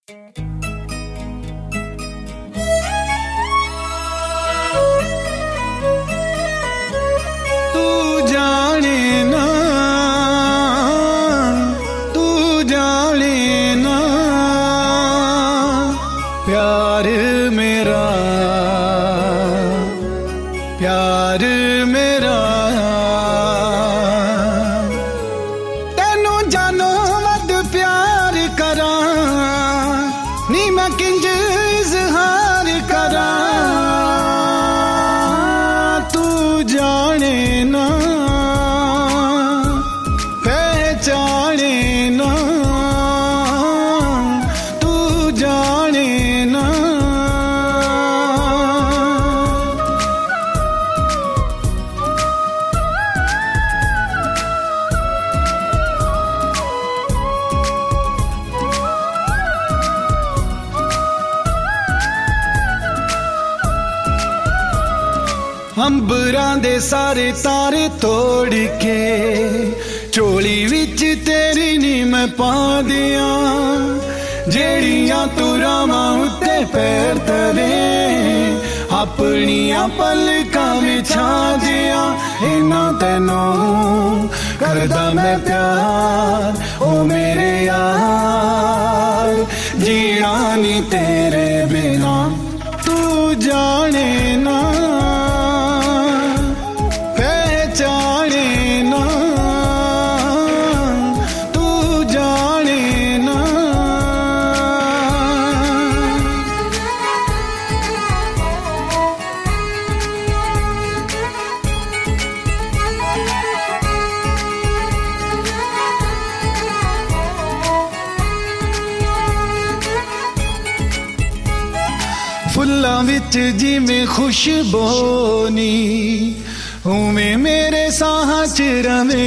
प्यार मेरा, प्यार मेरा, तेनू जानो वध प्यार करा, नी मैं किंज इजहार करा, तू जाने ना पहचाने ना, तू जाने ना। अंबरां दे सारे तारे तोड़ के चोली विच तेरी नी मैं पा दिया, जेड़ियां तू रावां उत्ते पैर तरे अपनियां पलकां विछा दिया, इन्ना तैनूं करदा मैं प्यार ओ मेरे यार, जीना नी तेरे बिना, तू जाने ना पहचाने ना, तू जाने ना। फुल्लां विच जिवें खुशबू नी, उवें मेरे साहां च रवे,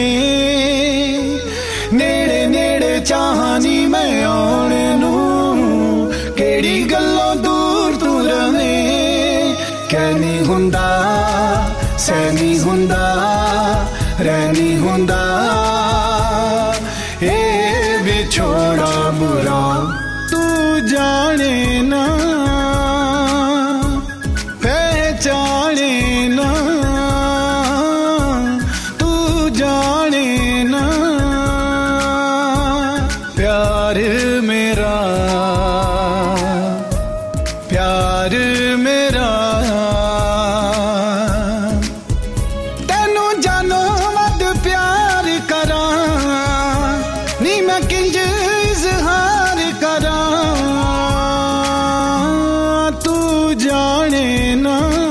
नेड़े नेड़े चाहनी मैं आने नूं, केड़ी गल्लों दूर तू रवे, कहनी हुंदा सहनी हुंदा रहनी हुंदा, ए विछोड़ा बुरा, तू जाने ना पहचाने ना, तू जाने ना। प्यार मेरा, प्यार मेरा, तेनू जानो वध प्यार करा, नी मैं किंज इजहार करा, तू जाने ना।